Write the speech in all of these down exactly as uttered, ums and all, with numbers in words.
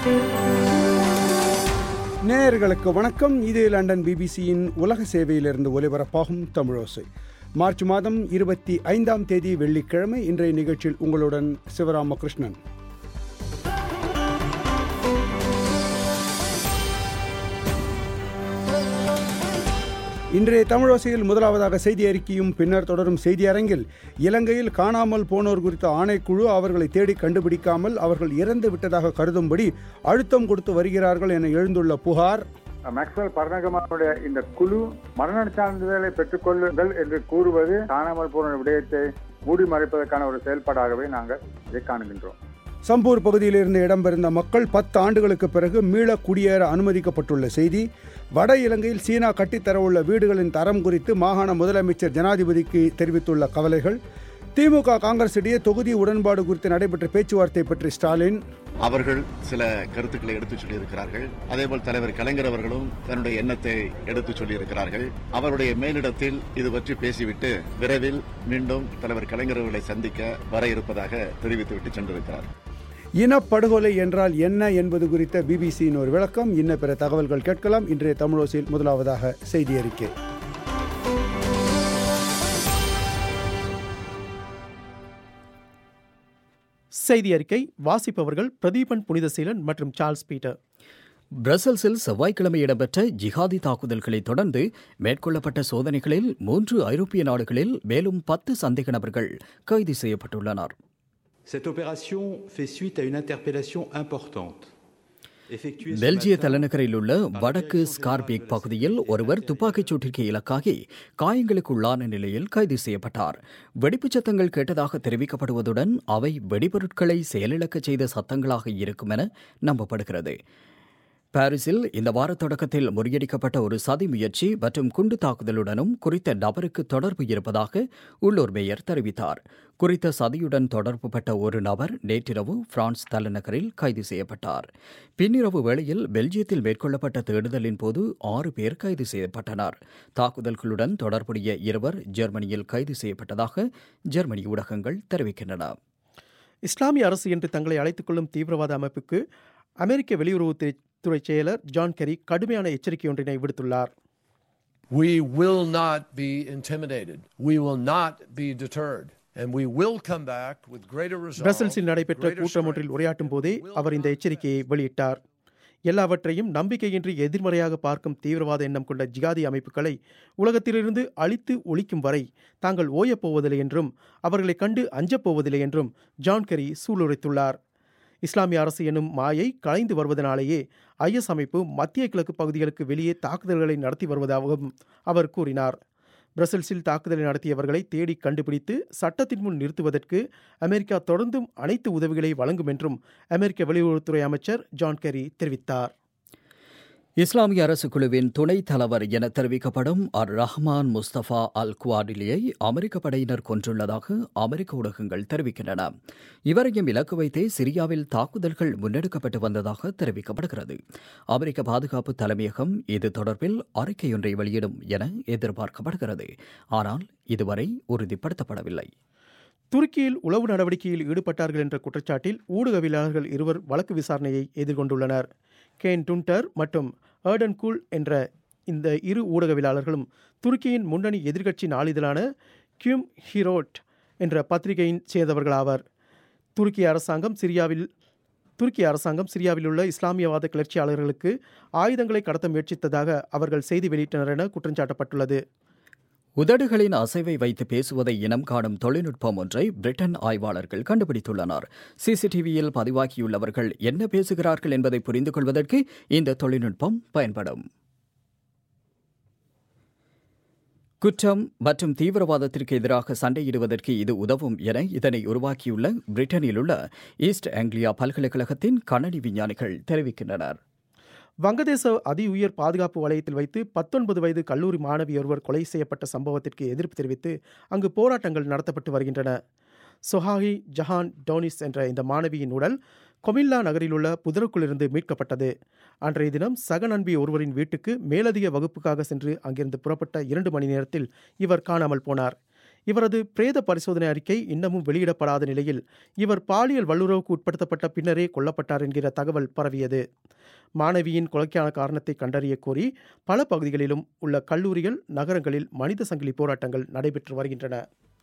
நேயர்களுக்கு வணக்கம். இது லண்டன் பிபிசியின் உலக சேவையிலிருந்து ஒலிபரப்பாகும் தமிழோசை. மார்ச் மாதம் இருபத்தி ஐந்தாம் தேதி வெள்ளிக்கிழமை. இன்றைய நிகழ்ச்சியில் உங்களுடன் சிவராமகிருஷ்ணன். இன்றைய தமிழோசையில் முதலாவதாக செய்தி அறிக்கையும் பின்னர் தொடரும் செய்தி அரங்கில் இலங்கையில் காணாமல் போனோர் குறித்த ஆணைக்குழு அவர்களை தேடி கண்டுபிடிக்காமல் அவர்கள் இறந்து விட்டதாக கருதும்படி அழுத்தம் கொடுத்து வருகிறார்கள் என எழுந்துள்ள புகார். மேக்ஸ்வெல் பரணகமானுடைய இந்த குழு மரண சான்றிதழை பெற்றுக் கொள்ளுங்கள் என்று கூறுவது காணாமல் போன விடயத்தை மூடி மறைப்பதற்கான ஒரு செயல்பாடாகவே நாங்கள் இதை காணுகின்றோம். சம்பூர் பகுதியிலிருந்து இடம்பெயர்ந்த மக்கள் பத்து ஆண்டுகளுக்கு பிறகு மீள குடியேற அனுமதிக்கப்பட்டுள்ள செய்தி. வட இலங்கையில் சீனா கட்டித்தரவுள்ள வீடுகளின் தரம் குறித்து மாகாண முதலமைச்சர் ஜனாதிபதிக்கு தெரிவித்துள்ள கவலைகள். திமுக காங்கிரஸ் இடையே தொகுதி உடன்பாடு குறித்து நடைபெற்ற பேச்சுவார்த்தை பற்றி ஸ்டாலின் அவர்கள் சில கருத்துக்களை எடுத்துச் சொல்லியிருக்கிறார்கள். அதேபோல் தலைவர் கலைஞர் அவர்களும் தன்னுடைய எண்ணத்தை எடுத்துச் சொல்லியிருக்கிறார்கள். அவருடைய மேலிடத்தில் இது பற்றி பேசிவிட்டு விரைவில் மீண்டும் தலைவர் கலைஞர் அவர்களை சந்திக்க வர இருப்பதாக தெரிவித்துவிட்டு சென்றிருக்கிறார். இனப்படுகொலை என்றால் என்ன என்பது குறித்த பிபிசியின் ஒரு விளக்கம். இன்ன பிற தகவல்கள் கேட்கலாம். இன்றைய தமிழோசையில் முதலாவதாக செய்தி அறிக்கை. செய்தி அறிக்கை வாசிப்பவர்கள் பிரதீபன் புனிதசீலன் மற்றும் சார்ல்ஸ் பீட்டர். பிரசல்ஸில் செவ்வாய்க்கிழமை இடம்பெற்ற ஜிஹாதி தாக்குதல்களை தொடர்ந்து மேற்கொள்ளப்பட்ட சோதனைகளில் மூன்று ஐரோப்பிய நாடுகளில் மேலும் பத்து சந்தேக நபர்கள் கைது செய்யப்பட்டுள்ளனர். Cette opération fait suite à une interpellation importante. பெல்ஜிய தலைநகரில் உள்ள வடக்கு ஸ்கார்பேக் பகுதியில் ஒருவர் துப்பாக்கிச் சூட்டிற்கு இலக்காகி காயங்களுக்குள்ளான நிலையில் கைது செய்யப்பட்டார். வெடிப்புச் சத்தங்கள் கேட்டதாக தெரிவிக்கப்படுவதுடன் அவை வெடிபொருட்களை செயலிழக்கச் செய்த சத்தங்களாக இருக்கும் என நம்பப்படுகிறது. பாரிஸில் இந்த வார தொடக்கத்தில் முறியடிக்கப்பட்ட ஒரு சதி முயற்சி மற்றும் குண்டு தாக்குதலுடனும் குறித்த நபருக்கு தொடர்பு இருப்பதாக உள்ளூர் மேயர் தெரிவித்தார். குறித்த சதியுடன் தொடர்புபட்ட ஒரு நபர் நேற்றிரவு பிரான்ஸ் தலைநகரில் கைது செய்யப்பட்டார். பின்னிரவு வேளையில் பெல்ஜியத்தில் மேற்கொள்ளப்பட்ட தேடுதலின் போது ஆறு பேர் கைது செய்யப்பட்டனர். தாக்குதல்களுடன் தொடர்புடைய இருவர் ஜெர்மனியில் கைது செய்யப்பட்டதாக ஜெர்மனி ஊடகங்கள் தெரிவிக்கின்றன. இஸ்லாமிய அரசு என்று தங்களை அழைத்துக் கொள்ளும் தீவிரவாத அமைப்புக்கு அமெரிக்க வெளியுறவுத்துறை துறை செயலர் ஜான் கெரி கடுமையான எச்சரிக்கை ஒன்றினை விடுத்துள்ளார். We will not be intimidated. We will not be deterred. And we will come back with greater resolve. பிரசல்ஸில் நடைபெற்ற கூட்டம் ஒன்றில் உரையாற்றும் போதே அவர் இந்த எச்சரிக்கையை வெளியிட்டார். எல்லாவற்றையும் நம்பிக்கையின்றி எதிர்மறையாக பார்க்கும் தீவிரவாத எண்ணம் கொண்ட ஜிகாதி அமைப்புகளை உலகத்திலிருந்து அழித்து ஒழிக்கும் வரை தாங்கள் ஓயப்போவதில்லை என்றும் அவர்களை கண்டு அஞ்சப்போவதில்லை என்றும் ஜான் கெரி சூளுரைத்துள்ளார். இஸ்லாமிய அரசு எனும் மாயை கலைந்து வருவதனாலேயே ஐஎஸ் அமைப்பு மத்திய கிழக்கு பகுதிகளுக்கு வெளியே தாக்குதல்களை நடத்தி வருவதாகவும் அவர் கூறினார். பிரசல்ஸில் தாக்குதலை நடத்தியவர்களை தேடி கண்டுபிடித்து சட்டத்தின் முன் நிறுத்துவதற்கு அமெரிக்கா தொடர்ந்தும் அனைத்து உதவிகளை வழங்கும் என்றும் அமெரிக்க வெளியுறவுத்துறை அமைச்சர் ஜான் கெரி தெரிவித்தார். இஸ்லாமிய அரசு குழுவின் துணைத் தலைவர் என தெரிவிக்கப்படும் அர் ரஹ்மான் முஸ்தபா அல் குவாடிலியை அமெரிக்க படையினர் கொன்றுள்ளதாக அமெரிக்க ஊடகங்கள் தெரிவிக்கின்றன. இவரையும் இலக்கு வைத்தே சிரியாவில் தாக்குதல்கள் முன்னெடுக்கப்பட்டு வந்ததாக தெரிவிக்கப்படுகிறது. அமெரிக்க பாதுகாப்பு தலைமையகம் இது தொடர்பில் அறிக்கையொன்றை வெளியிடும் என எதிர்பார்க்கப்படுகிறது. ஆனால் இதுவரை உறுதிப்படுத்தப்படவில்லை. துருக்கியில் உளவு நடவடிக்கையில் ஈடுபட்டார்கள் என்ற குற்றச்சாட்டில் ஊடகவியலாளர்கள் இருவர் வழக்கு விசாரணையை எதிர்கொண்டுள்ளனர். கேன் டுண்டர் மற்றும் ஏர்டன் கூல் என்ற இந்த இரு ஊடகவியலாளர்களும் துருக்கியின் முன்னணி எதிர்க்கட்சி நாளிதழான கியூம் ஹீரோட் என்ற பத்திரிகையின் சேர்ந்தவர்களாவர். துருக்கிய அரசாங்கம் சிரியாவில் துருக்கிய அரசாங்கம் சிரியாவில் உள்ள இஸ்லாமியவாத கிளர்ச்சியாளர்களுக்கு ஆயுதங்களை கடத்த முயற்சித்ததாக அவர்கள் செய்தி வெளியிட்டனர் என குற்றஞ்சாட்டப்பட்டுள்ளது. உதடுகளின் அசைவை வைத்து பேசுவதை இனம் காணும் தொழில்நுட்பம் ஒன்றை பிரிட்டன் ஆய்வாளர்கள் கண்டுபிடித்துள்ளனர். சிசிடிவியில் பதிவாகியுள்ளவர்கள் என்ன பேசுகிறார்கள் என்பதை புரிந்து கொள்வதற்கு இந்த தொழில்நுட்பம் பயன்படும். குற்றம் மற்றும் தீவிரவாதத்திற்கு எதிராக சண்டையிடுவதற்கு இது உதவும் என இதனை உருவாக்கியுள்ள பிரிட்டனில் உள்ள ஈஸ்ட் ஆங்கிலியா பல்கலைக்கழகத்தின் கணனி விஞ்ஞானிகள் தெரிவிக்கின்றனர். வங்கதேச அதி உயர் பாதுகாப்பு வலயத்தில் வைத்து பத்தொன்பது வயது கல்லூரி மாணவி ஒருவர் கொலை செய்யப்பட்ட சம்பவத்திற்கு எதிர்ப்பு தெரிவித்து அங்கு போராட்டங்கள் நடத்தப்பட்டு வருகின்றன. சொஹாஹி ஜஹான் டோனிஸ் என்ற இந்த மாணவியின் உடல் கொமில்லா நகரில் உள்ள புதருக்குள்ளிருந்து மீட்கப்பட்டது. அன்றைய தினம் சக நண்பி ஒருவரின் வீட்டுக்கு மேலதிக வகுப்புக்காக சென்று அங்கிருந்து புறப்பட்ட இரண்டு மணி நேரத்தில் இவர் காணாமல் போனார். இவரது பிரேத பரிசோதனை அறிக்கை இன்னமும் வெளியிடப்படாத நிலையில் இவர் பாலியல் வல்லுறவுக்கு உட்படுத்தப்பட்ட பின்னரே கொல்லப்பட்டார் என்கிற தகவல் பரவியது. மாணவியின் கொலைக்கான காரணத்தை கண்டறிய கோரி பல பகுதிகளிலும் உள்ள கல்லூரிகள், நகரங்களில் மனித சங்கிலி போராட்டங்கள் நடைபெற்று வருகின்றன.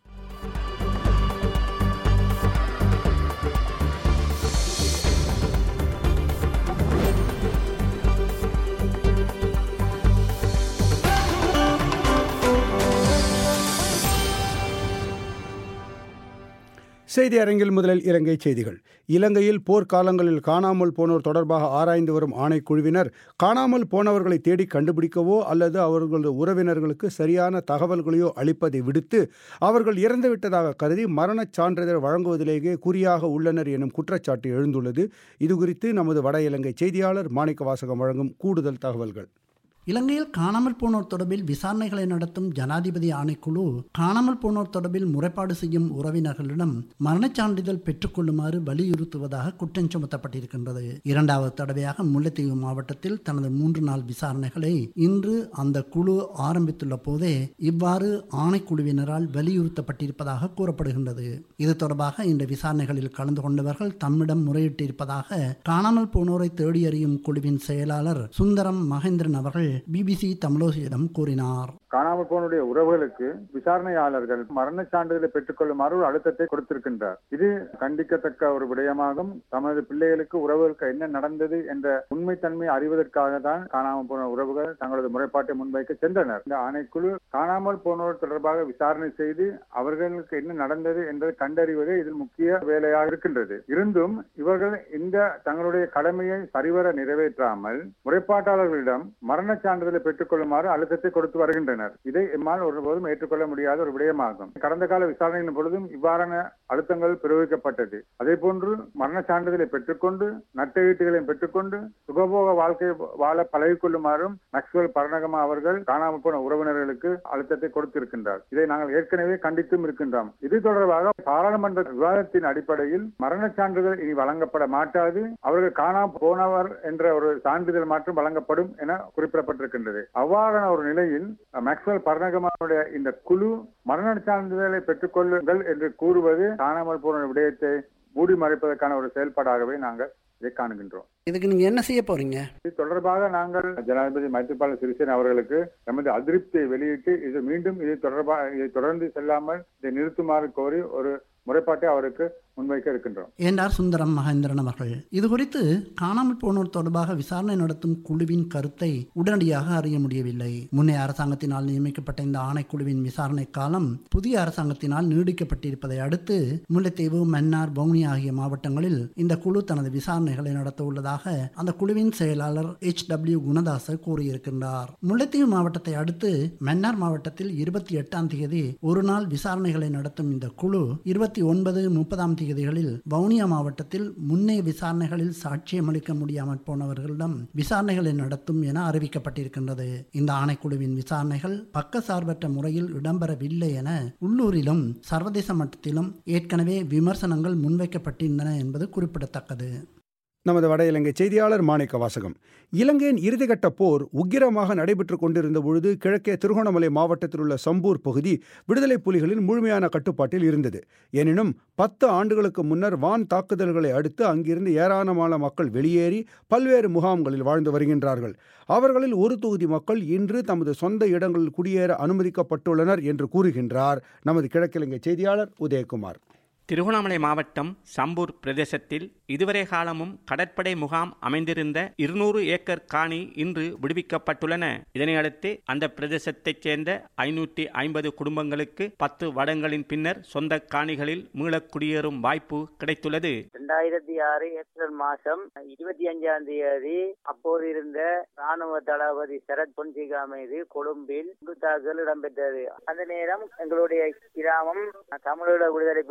செய்தி அரங்கில் முதலில் இலங்கை செய்திகள். இலங்கையில் போர்க்காலங்களில் காணாமல் போனோர் தொடர்பாக ஆராய்ந்து வரும் ஆணைக்குழுவினர் காணாமல் போனவர்களை தேடி கண்டுபிடிக்கவோ அல்லது அவர்களது உறவினர்களுக்கு சரியான தகவல்களையோ அளிப்பதை விடுத்து அவர்கள் இறந்துவிட்டதாக கருதி மரணச் சான்றிதழ் வழங்குவதிலேயே குறியாக உள்ளனர் எனும் குற்றச்சாட்டு எழுந்துள்ளது. இதுகுறித்து நமது வட இலங்கை செய்தியாளர் மாணிக்க வாசகம் வழங்கும் கூடுதல் தகவல்கள். இலங்கையில் காணாமல் போனோர் தொடர்பில் விசாரணைகளை நடத்தும் ஜனாதிபதி ஆணைக்குழு காணாமல் போனோர் தொடர்பில் முறைப்பாடு செய்யும் உறவினர்களிடம் மரணச் சான்றிதழ் பெற்றுக்கொள்ளுமாறு வலியுறுத்துவதாக குற்றம் சுமத்தப்பட்டிருக்கின்றது. இரண்டாவது தடவையாக முல்லைத்தீவு மாவட்டத்தில் தனது மூன்று நாள் விசாரணைகளை இன்று அந்த குழு ஆரம்பித்துள்ள போதே இவ்வாறு ஆணைக்குழுவினரால் வலியுறுத்தப்பட்டிருப்பதாக கூறப்படுகின்றது. இது தொடர்பாக இந்த விசாரணைகளில் கலந்து கொண்டவர்கள் தம்மிடம் முறையிட்டிருப்பதாக காணாமல் போனோரை தேடியறியும் குழுவின் செயலாளர் சுந்தரம் மகேந்திரன் அவர்கள் பிபிசி தமிழோசியிடம் கூறினார். காணாமல் போனுடைய உறவுகளுக்கு விசாரணையாளர்கள் மரண சான்றிதழை பெற்றுக் கொள்ளுமாறு ஒரு அழுத்தத்தை கொடுத்திருக்கின்றார். இது கண்டிக்கத்தக்க ஒரு விடயமாகும். தமது பிள்ளைகளுக்கு உறவுகளுக்கு என்ன நடந்தது என்ற உண்மைத்தன்மை அறிவதற்காக தான் காணாமல் போன உறவுகள் தங்களது முறைப்பாட்டை முன்வைக்க சென்றனர். இந்த ஆணைக்குழு காணாமல் போனோர் தொடர்பாக விசாரணை செய்து அவர்களுக்கு என்ன நடந்தது என்பதை கண்டறிவதே இதில் முக்கிய வேலையாக இருக்கின்றது. இருந்தும் இவர்கள் இந்த தங்களுடைய கடமையை சரிவர நிறைவேற்றாமல் முறைப்பாட்டாளர்களிடம் மரண சான்றிதழை பெற்றுக் கொள்ளுமாறு அழுத்தத்தை கொடுத்து வருகின்றனர். இதை எம்மால் ஒருபோதும் ஏற்றுக்கொள்ள முடியாத ஒரு விடயமாகும். கடந்த கால விசாரணையின் பொழுதும் இவ்வாறான அழுத்தங்கள் பிரயோகிக்கப்பட்டது. அதே போன்று மரண சான்றிதழை பெற்றுக்கொண்டு நட்டஈட்டுகளையும் பெற்றுக்கொண்டு சுகபோக வாழ்க்கை வாழ பழகிக்கொள்ளுமாறும் மேக்ஸ்வெல் பரணகமா அவர்கள் காணாமல் போன உறவினர்களுக்கு அழுத்தத்தை கொடுத்திருக்கின்றார். இதை நாங்கள் ஏற்கனவே கண்டித்தும் இருக்கின்றோம். இது தொடர்பாக பாராளுமன்ற விவாதத்தின் அடிப்படையில் மரண சான்றிதழ் இனி வழங்கப்பட மாட்டாது, அவர்கள் காணாமல் போனவர் என்ற ஒரு சான்றிதழ் மாற்றம் வழங்கப்படும் என குறிப்பிடப்பட்டிருக்கின்றது. அவ்வாறான ஒரு நிலையில் மேக்ஸ்வெல் பரணகமாவுடைய இந்த குழு மரண சான்றிதழை பெற்றுக் கொள்ளுங்கள் என்று கூறுவது காணாமல் போன விடயத்தை மூடி மறைப்பதற்கான ஒரு செயல்பாடாகவே நாங்கள் இதை காணுகின்றோம். இதுக்கு நீங்க என்ன செய்ய போறீங்க? இது தொடர்பாக நாங்கள் ஜனாதிபதி மைத்ரிபால சிறிசேன அவர்களுக்கு நமது அதிருப்தியை வெளியிட்டு இது மீண்டும் இது தொடர்பாக இதை தொடர்ந்து செல்லாமல் இதை நிறுத்துமாறு கோரி ஒரு முறைப்பாட்டை அவருக்கு முன்வைக்க இருக்கின்றோம் என்றார் சுந்தரம் மகேந்திரன் அவர்கள். இது குறித்து காணாமல் போனோர் தொடர்பாக விசாரணை நடத்தும் குழுவின் கருத்தை உடனடியாக அறிய முடியவில்லை. முன்னைய அரசாங்கத்தினால் நியமிக்கப்பட்ட இந்த ஆணைக்குழுவின் விசாரணை காலம் புதிய அரசாங்கத்தினால் நீடிக்கப்பட்டிருப்பதை அடுத்து முல்லைத்தீவு, மன்னார், வவுனி ஆகிய மாவட்டங்களில் இந்த குழு தனது விசாரணைகளை நடத்த உள்ளதாக அந்த குழுவின் செயலாளர் எச் டபிள்யூ குணதாச கூறியிருக்கின்றார். முல்லைத்தீவு மாவட்டத்தை அடுத்து மன்னார் மாவட்டத்தில் இருபத்தி எட்டாம் தேதி ஒரு நாள் விசாரணைகளை நடத்தும் இந்த குழு இருபத்தி ஒன்பது முப்பதாம் தேதிகளில் வவுனியா மாவட்டத்தில் முன்னைய விசாரணைகளில் சாட்சியம் அளிக்க முடியாமல் போனவர்களிடம் விசாரணைகளை நடத்தும் என அறிவிக்கப்பட்டிருக்கின்றது. இந்த ஆணைக்குழுவின் விசாரணைகள் பக்கசார்பற்ற முறையில் இடம்பெறவில்லை என உள்ளூரிலும் சர்வதேச மட்டத்திலும் ஏற்கனவே விமர்சனங்கள் முன்வைக்கப்பட்டிருந்தன என்பது குறிப்பிடத்தக்கது. நமது வட இலங்கை செய்தியாளர் மாணிக்க வாசகம். இலங்கையின் இறுதிக்கட்ட போர் உக்கிரமாக நடைபெற்றுக் கொண்டிருந்த பொழுது கிழக்கே திருகோணமலை மாவட்டத்தில் உள்ள சம்பூர் பகுதி விடுதலை புலிகளின் முழுமையான கட்டுப்பாட்டில் இருந்தது. எனினும் பத்து ஆண்டுகளுக்கு முன்னர் வான் தாக்குதல்களை அடுத்து அங்கிருந்து ஏராளமான மக்கள் வெளியேறி பல்வேறு முகாம்களில் வாழ்ந்து வருகின்றார்கள். அவர்களில் ஒரு தொகுதி மக்கள் இன்று தமது சொந்த இடங்களில் குடியேற அனுமதிக்கப்பட்டுள்ளனர் என்று கூறுகின்றார் நமது கிழக்கிழங்கை செய்தியாளர் உதயகுமார். திருகோணமலை மாவட்டம் சம்பூர் பிரதேசத்தில் இதுவரை காலமும் கடற்படை முகாம் அமைந்திருந்த இருநூறு ஏக்கர் காணி இன்று விடுவிக்கப்பட்டுள்ளன. இதனையடுத்து அந்த பிரதேசத்தைச் சேர்ந்த ஐநூற்றி ஐம்பது குடும்பங்களுக்கு பத்து வருடங்களின் பின்னர் சொந்த காணிகளில் மீள குடியேறும் வாய்ப்பு கிடைத்துள்ளது. இரண்டாயிரத்தி ஆறு ஏப்ரல் மாதம் இருபத்தி அஞ்சாம் தேதி அப்போது இருந்த ராணுவ தளபதி சரத் பொன்சிகா மீது கொழும்பில் தாக்குதல் இடம்பெற்றது. அந்த நேரம் எங்களுடைய கிராமம் தமிழீழ விடுதலை புலிகளின்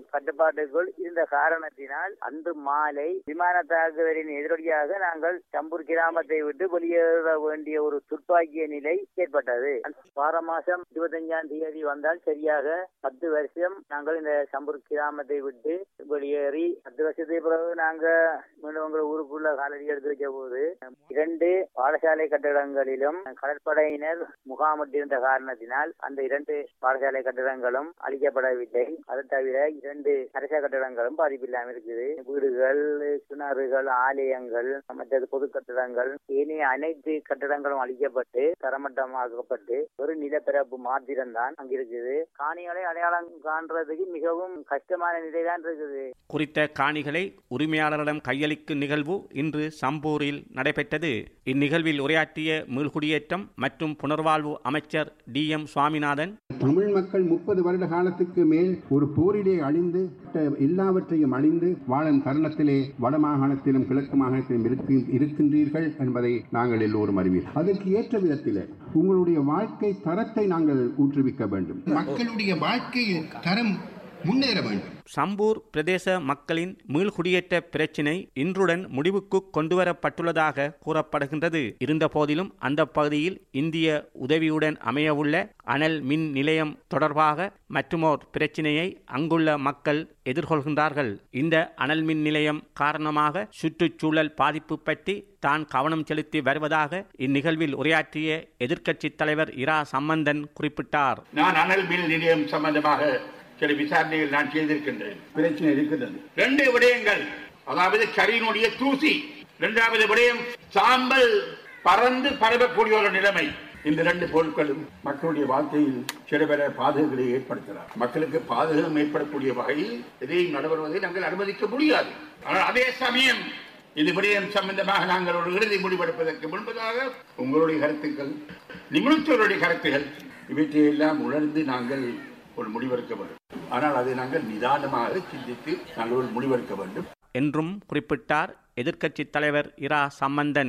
கட்டுப்பாட்டுக்குள் இருந்த காரணத்தினால் அன்று மாலை விமான தாக்குதலின் எதிரொலியாக நாங்கள் சம்பூர் கிராமத்தை விட்டு வெளியேற வேண்டிய ஒரு துப்பாக்கிய நிலை ஏற்பட்டது. வார மாசம் இருபத்தி அஞ்சாம் தேதி வந்தால் சரியாக பத்து வருஷம் நாங்கள் இந்த சம்பூர் கிராமத்தை விட்டு வெளியேறி பத்து வருஷத்துக்கு பிறகு நாங்க மீண்டும் உங்கள் ஊருக்குள்ள காலடி எடுத்து வைக்க போது இரண்டு பாடசாலை கட்டிடங்களிலும் கடற்படையினர் முகாமிட்டிருந்த காரணத்தினால் அந்த இரண்டு பாடசாலை கட்டிடங்களும் அழிக்கப்படவில்லை. அது தவிர இரண்டு அரச கட்டிடங்களும் பாதிப்பில்லாமல் இருக்குது. வீடுகள், கிணறுகள், ஆலயங்கள், மற்றது பொது கட்டிடங்கள், ஏனைய அனைத்து கட்டிடங்களும் அழிக்கப்பட்டு தரமட்டமாக்கப்பட்டு ஒரு நிலப்பரப்பு மாத்திரம்தான் அங்க இருக்குது. காணிகளை அடையாளம் காண்றதுக்கு மிகவும் கஷ்டமான நிலைதான் இருக்குது. குறித்த காணிகளை உரிமையாளரிடம் கையளிக்கும் நிகழ்வு இன்று சம்பூரில் நடைபெற்றது. இந்நிகழ்வில் உரையாற்றிய மீள்குடியேற்றம் மற்றும் புனர்வாழ்வு அமைச்சர் டி எம் சுவாமிநாதன், தமிழ் மக்கள் முப்பது வருட காலத்துக்கு மேல் ஒரு போரிலே அழிந்து எல்லாவற்றையும் அழிந்து வாழும் தருணத்திலே வடமாகாணத்திலும் கிழக்கு மாகாணத்திலும் இருக்கின்றீர்கள் என்பதை நாங்கள் எல்லோரும் அறிவீர்கள். அதற்கு ஏற்ற விதத்தில் உங்களுடைய வாழ்க்கை தரத்தை நாங்கள் ஊற்றுவிக்க வேண்டும். மக்களுடைய வாழ்க்கை தரம் முன்னேற வேண்டும். சம்பூர் பிரதேச மக்களின் மீள்குடியேற்ற பிரச்சினை இன்றுடன் முடிவுக்கு கொண்டுவரப்பட்டுள்ளதாக கூறப்படுகின்றது. இருந்த போதிலும் அந்த பகுதியில் இந்திய உதவியுடன் அமையவுள்ள அனல் மின் நிலையம் தொடர்பாக மற்றுமோர் பிரச்சினையை அங்குள்ள மக்கள் எதிர்கொள்கின்றார்கள். இந்த அனல் மின் நிலையம் காரணமாக சுற்றுச்சூழல் பாதிப்பு பற்றி தான் கவனம் செலுத்தி வருவதாக இந்நிகழ்வில் உரையாற்றிய எதிர்க்கட்சி தலைவர் இரா சம்பந்தன் குறிப்பிட்டார். நான் அனல் மின் நிலையம் சம்பந்தமாக சில விசாரணைகள் நான் செய்திருக்கின்றேன். பிரச்சனை இருக்கின்றது. ரெண்டு விடயங்கள், அதாவது கரியினுடைய தூசி, இரண்டாவது விடயம் சாம்பல் பறந்து பரவக்கூடிய ஒரு நிலைமை. இந்த ரெண்டு பொருட்களும் மக்களுடைய வாழ்க்கையில் சில பல பாதகங்களை ஏற்படுத்தலாம். மக்களுக்கு பாதகம் ஏற்படக்கூடிய வகையில் எதையும் நடைபெறுவதை நாங்கள் அனுமதிக்க முடியாது. ஆனால் அதே சமயம் இது விடயம் சம்பந்தமாக நாங்கள் ஒரு இறுதி முடிவெடுப்பதற்கு முன்பதாக உங்களுடைய கருத்துக்கள், நிபுணர்களுடைய கருத்துக்கள் இவற்றையெல்லாம் உணர்ந்து நாங்கள் ஒரு முடிவெடுக்க வேண்டும். ஆனால் அதை நாங்கள் நிதானமாக சிந்தித்து நாங்கள் ஒரு முடிவெடுக்க வேண்டும் என்றும் குறிப்பிட்டார் எதிர்க்கட்சித் தலைவர் இரா சம்பந்தன்.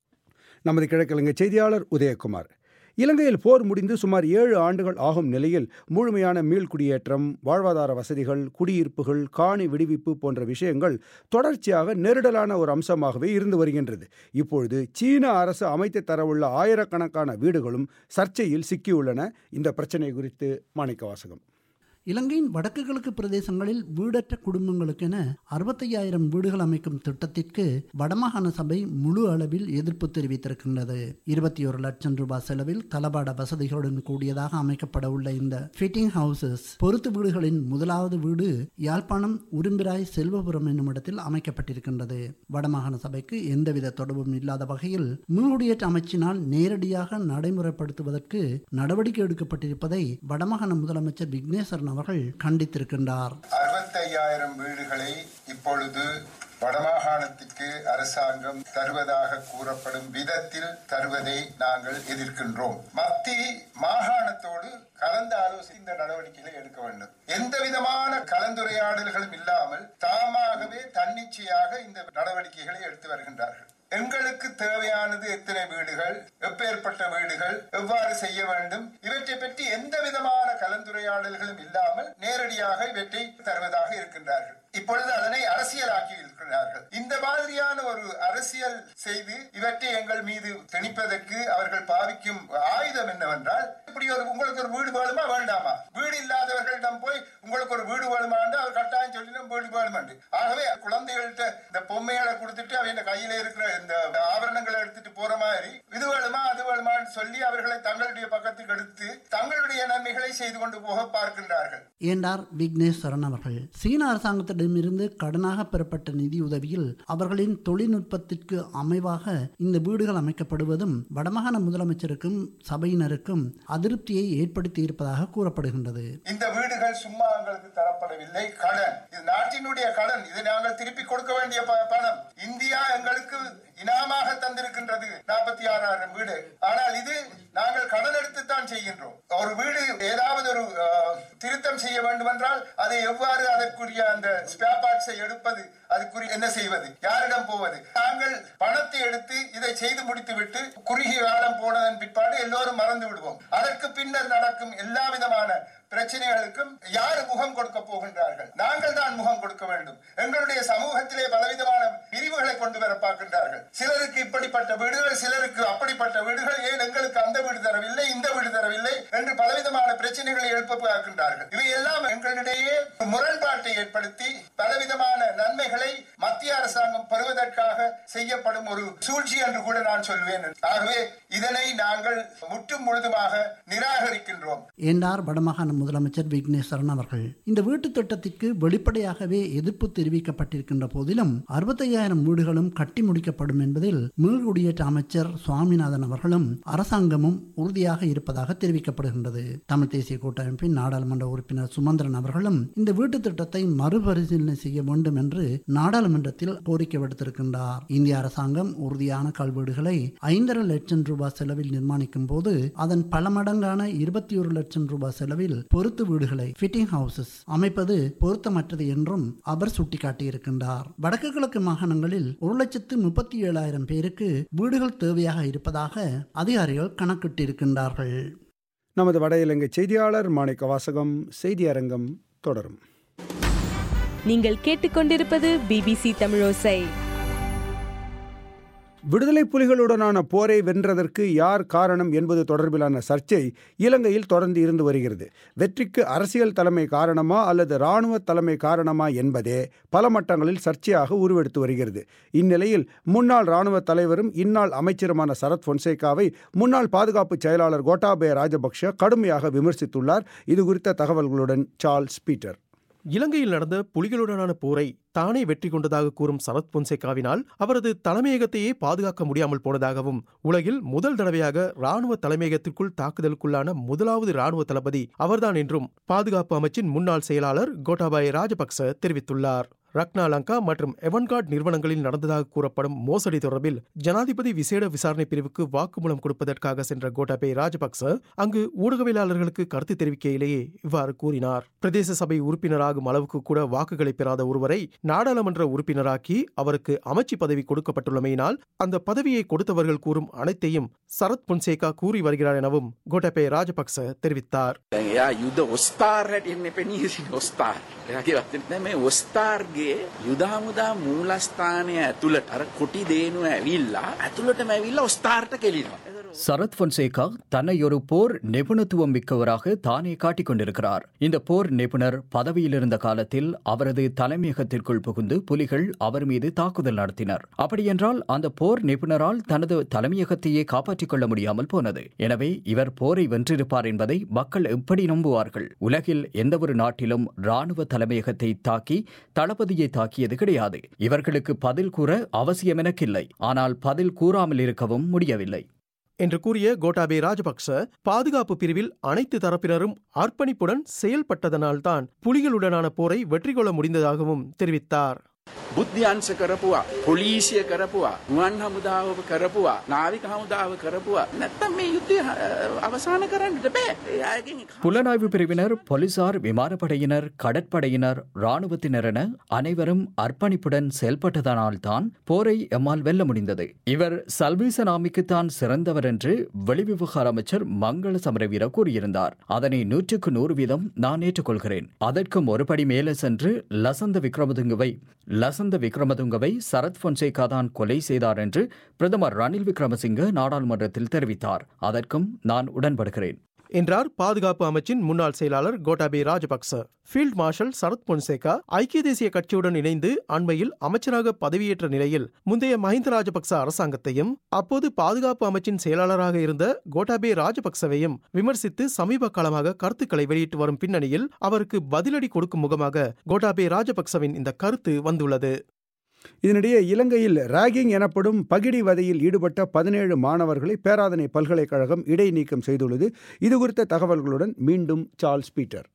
நமது கிழக்கிழங்கை செய்தியாளர் உதயகுமார். இலங்கையில் போர் முடிந்து சுமார் ஏழு ஆண்டுகள் ஆகும் நிலையில் முழுமையான மீள்குடியேற்றம், வாழ்வாதார வசதிகள், குடியிருப்புகள், காணி விடுவிப்பு போன்ற விஷயங்கள் தொடர்ச்சியாக நெருடலான ஒரு அம்சமாகவே இருந்து வருகின்றது. இப்பொழுது சீன அரசு அமைத்து தரவுள்ள ஆயிரக்கணக்கான வீடுகளும் சர்ச்சையில் சிக்கியுள்ளன. இந்த பிரச்சனை குறித்து மாணிக்க வாசகம். இலங்கையின் வடக்கு கிழக்கு பிரதேசங்களில் வீடற்ற குடும்பங்களுக்கென அறுபத்தையாயிரம் வீடுகள் அமைக்கும் திட்டத்திற்கு வடமாகாண சபை முழு அளவில் எதிர்ப்பு தெரிவித்திருக்கின்றது. இருபத்தி ஒரு லட்சம் ரூபாய் செலவில் தளபாட வசதிகளுடன் கூடியதாக அமைக்கப்பட உள்ள இந்த ஃபிட்டிங் ஹவுசஸ் பொருத்து வீடுகளின் முதலாவது வீடு யாழ்ப்பாணம் உரும்பிராய் செல்வபுரம் என்னும் இடத்தில் அமைக்கப்பட்டிருக்கின்றது. வடமாகாண சபைக்கு எந்தவித தொடர்பும் இல்லாத வகையில் மீள்குடியேற்ற அமைச்சினால் நேரடியாக நடைமுறைப்படுத்துவதற்கு நடவடிக்கை எடுக்கப்பட்டிருப்பதை வடமாகாண முதலமைச்சர் விக்னேஸ்வரன் அவர்கள் கண்டித்திருக்கின்றார். அறுபத்தையாயிரம் வீடுகளை இப்பொழுது வடமாகாணத்திற்கு அரசாங்கம் தருவதாக கூறப்படும் விதத்தில் தருவதை நாங்கள் எதிர்க்கின்றோம். மத்திய மாகாணத்தோடு கலந்து ஆலோசி இந்த நடவடிக்கைகளை எடுக்க வேண்டும். எந்த விதமான கலந்துரையாடல்களும் இல்லாமல் தாமாகவே தன்னிச்சையாக இந்த நடவடிக்கைகளை எடுத்து வருகின்றார்கள். எங்களுக்கு தேவையானது எத்தனை வீடுகள், எப்பேற்பட்ட வீடுகள், எவ்வாறு செய்ய வேண்டும், இவற்றை பற்றி எந்த விதமான கலந்துரையாடல்களும் இல்லாமல் நேரடியாக இவற்றை தருவதாக இருக்கின்றார்கள். இப்பொழுது அதனை அரசியலாக்கி இருக்கிறார்கள். இந்த மாதிரியான ஒரு அரசியல் செய்து இவற்றை எங்கள் மீது திணிப்பதற்கு அவர்கள் பாவிக்கும் ஆயுதம் என்னவென்றால், இப்படி ஒரு உங்களுக்கு ஒரு வீடு வேணுமா வேண்டாமா, வீடு இல்லாதவர்களிடம் போய் உங்களுக்கு ஒரு வீடு வேணுமா அவர் கட்டாயம் சொல்லிடும் வீடு வேணும் என்று. ஆகவே குழந்தைகள்கிட்ட இந்த பொம்மைகளை கொடுத்துட்டு அவங்க கையில இருக்கிற இந்த ஆபரணங்களை எடுத்துட்டு போற மாதிரி இது வேணுமா அது வேணுமான்னு சொல்லி அவர்களை தங்களுடைய பக்கத்துக்கு எடுத்து தங்களுடைய நன்மைகளை செய்து கொண்டு போக பார்க்கின்றார்கள் என்றார் விக்னேஸ்வரன் அவர்கள். சீன அரசாங்கத்திடமிருந்து கடனாக பெறப்பட்ட நிதி உதவியில் அவர்களின் தொழில்நுட்பத்திற்கு அமைவாக இந்த வீடுகள் அமைக்கப்படுவதும் வடமாகாண முதலமைச்சருக்கும் சபையினருக்கும் அதிருப்தியை ஏற்படுத்தி இருப்பதாக கூறப்படுகின்றது. இந்த வீடுகள் சும்மா எங்களுக்கு தரப்படவில்லை, கடன், இது நாட்டினுடைய கடன், இது நாங்கள் திருப்பி கொடுக்க வேண்டிய பணம். இந்தியா எங்களுக்கு இனாமாக தந்திருக்கின்றது நாற்பத்தி ஆறாயிரம் வீடு. ஆனால் இது நாங்கள் கடன் எடுத்து தான் தான் செய்கின்றோம். ஒரு வீடு ஏதாவது ஒரு திருத்தம் செய்ய வேண்டும் என்றால் அதை எவ்வாறு அதற்குரிய அந்த ஸ்பேர் பார்ட்ஸை எடுப்பது, அதுக்குரிய என்ன செய்வது, யாரிடம் போவது? நாங்கள் பணத்தை எடுத்து இதை செய்து முடித்து விட்டு குறுகிய காலம் போனதன் பிற்பாடு எல்லோரும் மறந்து விடுவோம். அதற்கு பின்னர் நடக்கும் எல்லா விதமான பிரச்சனைகளுக்கும் யார் முகம் கொடுக்க போகின்றார்கள்? நாங்கள் தான் முகம் கொடுக்க வேண்டும். எங்களுடைய சமூகத்திலே பலவிதமான பிரிவுகளை கொண்டு வர பார்க்கின்றார்கள். சிலருக்கு இப்படிப்பட்ட வீடுகள், சிலருக்கு அப்படிப்பட்ட வீடுகள், ஏன் எங்களுக்கு அந்த வீடு தரவில்லை, இந்த வீடு தரவில்லை என்று பலவிதமான பிரச்சனைகளை எழுப்ப பார்க்கின்றார்கள். இவையெல்லாம் எங்களிடையே முரண்பாட்டை ஏற்படுத்தி பலவிதமான நன்மைகளை மத்திய அரசாங்கம் பெறுவதற்காக செய்யப்படும் ஒரு சூழ்ச்சி என்று கூட நான் சொல்வேன். ஆகவே இதனை நாங்கள் முற்றும் முழுதுமாக நிராகரிக்கின்றோம் என்றார் வடமாகாண முதலமைச்சர் விக்னேஸ்வரன் அவர்கள். இந்த வீட்டு திட்டத்திற்கு வெளிப்படையாகவே எதிர்ப்பு தெரிவிக்கப்பட்டிருக்கின்ற போதிலும் அறுபத்தையாயிரம் வீடுகளும் கட்டி முடிக்கப்படும் என்பதில் மீள்குடியேற்ற அமைச்சர் சுவாமிநாதன் அவர்களும் அரசாங்கமும் உறுதியாக இருப்பதாக தெரிவிக்கப்படுகின்றது. தமிழ் தேசிய கூட்டமைப்பின் நாடாளுமன்ற உறுப்பினர் சுமந்திரன் அவர்களும் இந்த வீட்டு திட்டத்தை மறுபரிசீலனை செய்ய வேண்டும் என்று நாடாளுமன்றத்தில் கோரிக்கை விடுத்திருக்கின்றார். இந்திய அரசாங்கம் உறுதியான கல்வீடுகளை ஐந்தரை லட்சம் ரூபாய் செலவில் நிர்மாணிக்கும் போது அதன் பல மடங்கான இருபத்தி ஒரு லட்சம் ரூபாய் செலவில் பொருத்து வீடுகளை ஃபிட்டிங் ஹவுசஸ் அமைப்பது பொருத்தமற்றது என்றும் அவர் சுட்டிக்காட்டியிருக்கின்றார். வடக்கு கிழக்கு மாகாணங்களில் ஒரு லட்சத்து முப்பத்தி ஏழாயிரம் பேருக்கு வீடுகள் தேவையாக இருப்பதாக அதிகாரிகள் கணக்கிட்டிருக்கின்றார்கள். நமது வட இலங்கை செய்தியாளர் மாணிக்க வாசகம். செய்தி அரங்கம் தொடரும். நீங்கள் கேட்டுக்கொண்டிருப்பது பிபிசி தமிழோசை. விடுதலை புலிகளுடனான போரை வென்றதற்கு யார் காரணம் என்பது தொடர்பிலான சர்ச்சை இலங்கையில் தொடர்ந்து இருந்து வருகிறது. வெற்றிக்கு அரசியல் தலைமை காரணமா அல்லது இராணுவ தலைமை காரணமா என்பதே பல மட்டங்களில் சர்ச்சையாக உருவெடுத்து வருகிறது. இந்நிலையில் முன்னாள் இராணுவ தலைவரும் இந்நாள் அமைச்சருமான சரத் பொன்சேகாவை முன்னாள் பாதுகாப்பு செயலாளர் கோட்டாபய ராஜபக்ஷ கடுமையாக விமர்சித்துள்ளார். இது குறித்த தகவல்களுடன் சார்ல்ஸ் பீட்டர். இலங்கையில் நடந்த புலிகளுடனான போரை தானே வெற்றி கொண்டதாக கூறும் சரத் பொன்சேகாவினால் அவரது தலைமையகத்தையே பாதுகாக்க முடியாமல் போனதாகவும், உலகில் முதல் தடவையாக ராணுவ தலைமையகத்திற்குள் தாக்குதலுக்குள்ளான முதலாவது ராணுவ தளபதி அவர்தான் என்றும் பாதுகாப்பு அமைச்சின் முன்னாள் செயலாளர் கோட்டாபய ராஜபக்ச தெரிவித்துள்ளார். ரக்னா லங்கா மற்றும் எவன்கார்ட் நிறுவனங்களில் நடந்ததாக கூறப்படும் மோசடி தொடர்பில் ஜனாதிபதி விசேட விசாரணை பிரிவுக்கு வாக்குமூலம் கொடுப்பதற்காக சென்ற கோட்டாபய ராஜபக்ச அங்கு ஊடகவியலாளர்களுக்கு கருத்து தெரிவிக்கையிலேயே இவ்வாறு கூறினார். பிரதேச சபை உறுப்பினராகும் அளவுக்கு கூட வாக்குகளை பெறாத ஒருவரை நாடாளுமன்ற உறுப்பினராக்கி அவருக்கு அமைச்சு பதவி கொடுக்கப்பட்டுள்ளமையினால் அந்த பதவியை கொடுத்தவர்கள் கூறும் அனைத்தையும் சரத் பொன்சேகா கூறி வருகிறார் எனவும் கோட்டாபய ராஜபக்ச தெரிவித்தார். යුද හමුදා මූලස්ථානය ඇතුළට අර කොටි දේනුව ඇවිල්ලා ඇතුළටම ඇවිල්ලා ඔස්තාර්ට කෙලිනවා. சரத் பொன்சேகா தன்னை ஒரு போர் நிபுணத்துவம் மிக்கவராக தானே காட்டிக் கொண்டிருக்கிறார். இந்த போர் நிபுணர் பதவியில் இருந்த காலத்தில் அவரது தலைமையகத்திற்குள் புகுந்து புலிகள் அவர் மீது தாக்குதல் நடத்தினர். அப்படியென்றால் அந்த போர் நிபுணரால் தனது தலைமையகத்தையே காப்பாற்றிக் கொள்ள முடியாமல் போனது. எனவே இவர் போரை வென்றிருப்பார் என்பதை மக்கள் எப்படி நம்புவார்கள்? உலகில் எந்தவொரு நாட்டிலும் ராணுவ தலைமையகத்தை தாக்கி தளபதியை தாக்கியது கிடையாது. இவர்களுக்கு பதில் கூற அவசியம் எனக்கில்லை, ஆனால் பதில் கூறாமல் இருக்கவும் முடியவில்லை என்று கூறிய கோட்டாபய ராஜபக்ச பாதுகாப்பு பிரிவில் அனைத்து தரப்பினரும் அர்ப்பணிப்புடன் செயல்பட்டதனால்தான் புலிகளுடனான போரை வெற்றி கொள்ள முடிந்ததாகவும் தெரிவித்தார். බුද්ධ්‍යංශ කරපුවා, පොලිසිය කරපුවා, ගුවන් හමුදාව කරපුවා, නාවික හමුදාව කරපුවා. නැත්තම් මේ යුද්ධය අවසන් කරන්නට බෑ. புலனாய்வு பிரிவினர், போலீசார், விமானப்படையினர், கடற்படையினர், இராணுவத்தினர் என அனைவரும் அர்ப்பணிப்புடன் செயல்பட்டதனால்தான் போரை எம்மால் வெல்ல முடிந்தது. இவர் சல்வீசனாமிக்குத்தான் சிறந்தவர் என்று வெளிவிவகார அமைச்சர் மங்கள சமரவீர கூறியிருந்தார். அதனை நூற்றுக்கு நூறு வீதம் நான் ஏற்றுக்கொள்கிறேன். அதற்கும் ஒருபடி மேலே சென்று லசந்த விக்ரமதுங்கவை லசந்த விக்ரமதுங்கவை சரத் பொன்சேகா தான் கொலை செய்தார் என்று பிரதமர் ரணில் விக்ரமசிங்க நாடாளுமன்றத்தில் தெரிவித்தார். அதற்கும் நான் உடன்படுகிறேன் என்றார் பாதுகாப்பு அமைச்சின் முன்னாள் செயலாளர் கோட்டாபய ராஜபக்ச. ஃபீல்ட் மார்ஷல் சரத் பொன்சேகா ஐக்கிய தேசிய கட்சியுடன் இணைந்து அண்மையில் அமைச்சராக பதவியேற்ற நிலையில் முந்தைய மஹிந்த ராஜபக்ச அரசாங்கத்தையும் அப்போது பாதுகாப்பு அமைச்சின் செயலாளராக இருந்த கோட்டாபய ராஜபக்சவையும் விமர்சித்து சமீப காலமாக கருத்துக்களை வெளியிட்டு வரும் பின்னணியில் அவருக்கு பதிலடி கொடுக்கும் முகமாக கோட்டாபய ராஜபக்சவின் இந்த கருத்து வந்துள்ளது. இதனிடையே இலங்கையில் ராகிங் எனப்படும் பகிடி வதையில் ஈடுபட்ட பதினேழு மாணவர்களை பேராதனை பல்கலைக்கழகம் இடைநீக்கம் செய்துள்ளது. இது குறித்த தகவல்களுடன் மீண்டும் சார்ல்ஸ் பீட்டர்.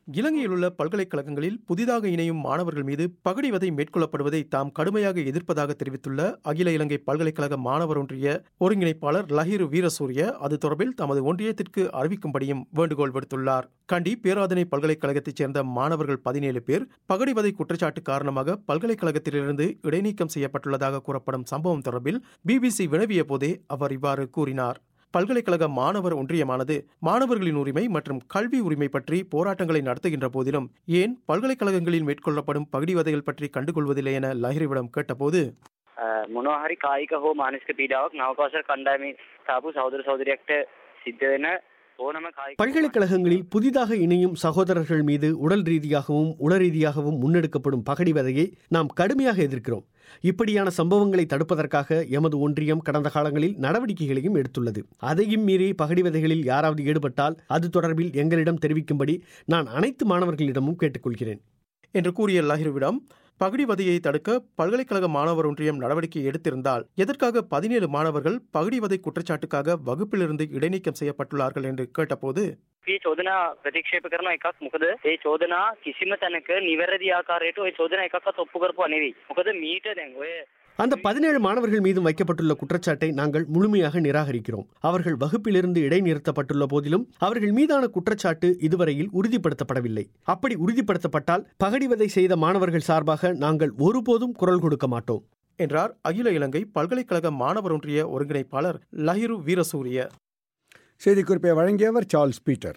இலங்கையில் உள்ள பல்கலைக்கழகங்களில் புதிதாக இணையும் மாணவர்கள் மீது பகடிவதை மேற்கொள்ளப்படுவதை தாம் கடுமையாக எதிர்ப்பதாக தெரிவித்துள்ள அகில இலங்கை பல்கலைக்கழக மாணவர் ஒன்றிய ஒருங்கிணைப்பாளர் லஹிரு வீரசூரிய அது தொடர்பில் தமது ஒன்றியத்திற்கு அறிவிக்கும்படியும் வேண்டுகோள் விடுத்துள்ளார். கண்டி பேராதனை பல்கலைக்கழகத்தைச் சேர்ந்த மாணவர்கள் பதினேழு பேர் பகடிவதை குற்றச்சாட்டு காரணமாக பல்கலைக்கழகத்திலிருந்து இடைநீக்கம் செய்யப்பட்டுள்ளதாக கூறப்படும் சம்பவம் தொடர்பில் பிபிசி வினவிய போதே அவர் இவ்வாறு கூறினார். பல்கலைக்கழக மாணவர் ஒன்றியமானது மாணவர்களின் உரிமை மற்றும் கல்வி உரிமை பற்றி போராட்டங்களை நடத்துகின்ற போதிலும் ஏன் பல்கலைக்கழகங்களில் மேற்கொள்ளப்படும் பகடிவதைகள் பற்றி கண்டுகொள்வதில்லை என லஹிரிவிடம் கேட்டபோது, මොනවාහරි කායික හෝ මානසික පීඩාවක් නවකෝසල කණ්ඩායමේ සාපු සහෝදර සහෝදරියක්ට සිද්ධ වෙන ඕනම කායික பல்கலைக்கழகங்களில் புதிதாக இணையும் சகோதரர்கள் மீது உடல் ரீதியாகவும் உள ரீதியாகவும் முன்னெடுக்கப்படும் பகடிவதையை நாம் கடுமையாக எதிர்க்கிறோம். இப்படியான சம்பவங்களை தடுப்பதற்காக எமது ஒன்றியம் கடந்த காலங்களில் நடவடிக்கைகளையும் எடுத்துள்ளது. அதையும் மீறி பகடிவதைகளில் யாராவது ஈடுபட்டால் அது தொடர்பில் எங்களிடம் தெரிவிக்கும்படி நான் அனைத்து மாணவர்களிடமும் கேட்டுக்கொள்கிறேன் என்று கூறிய லஹிருவிடம், பகடிவதையை தடுக்க பல்கலைக்கழக மாணவர் ஒன்றியம் நடவடிக்கை எடுத்திருந்தால் எதற்காக பதினேழு மாணவர்கள் பகடிவதை குற்றச்சாட்டுக்காக வகுப்பிலிருந்து இடைநீக்கம் செய்யப்பட்டுள்ளார்கள் என்று கேட்டபோது, මේ චෝදනා ප්‍රතික්ෂේප කරන එකක් මොකද ඒ චෝදනා කිසිම තැනක නිවැරදි ආකාරයට ওই චෝදනා එකක්වත් ඔප්පු කරපුවා නෙවෙයි. මොකද මීට දැන් ඔය அந்த பதினேழு மாணவர்கள் மீதும் வைக்கப்பட்டுள்ள குற்றச்சாட்டை நாங்கள் முழுமையாக நிராகரிக்கிறோம். அவர்கள் வகுப்பிலிருந்து இடைநிறுத்தப்பட்டுள்ள போதிலும் அவர்கள் மீதான குற்றச்சாட்டு இதுவரையில் உறுதிப்படுத்தப்படவில்லை. அப்படி உறுதிப்படுத்தப்பட்டால் பகடிவதை செய்த மாணவர்கள் சார்பாக நாங்கள் ஒருபோதும் குரல் கொடுக்க மாட்டோம் என்றார் அகில இலங்கை பல்கலைக்கழக மாணவர் ஒன்றிய ஒருங்கிணைப்பாளர் லஹிரு வீரசூரிய. செய்திக்குறிப்பை வழங்கியவர் சார்ல்ஸ் பீட்டர்.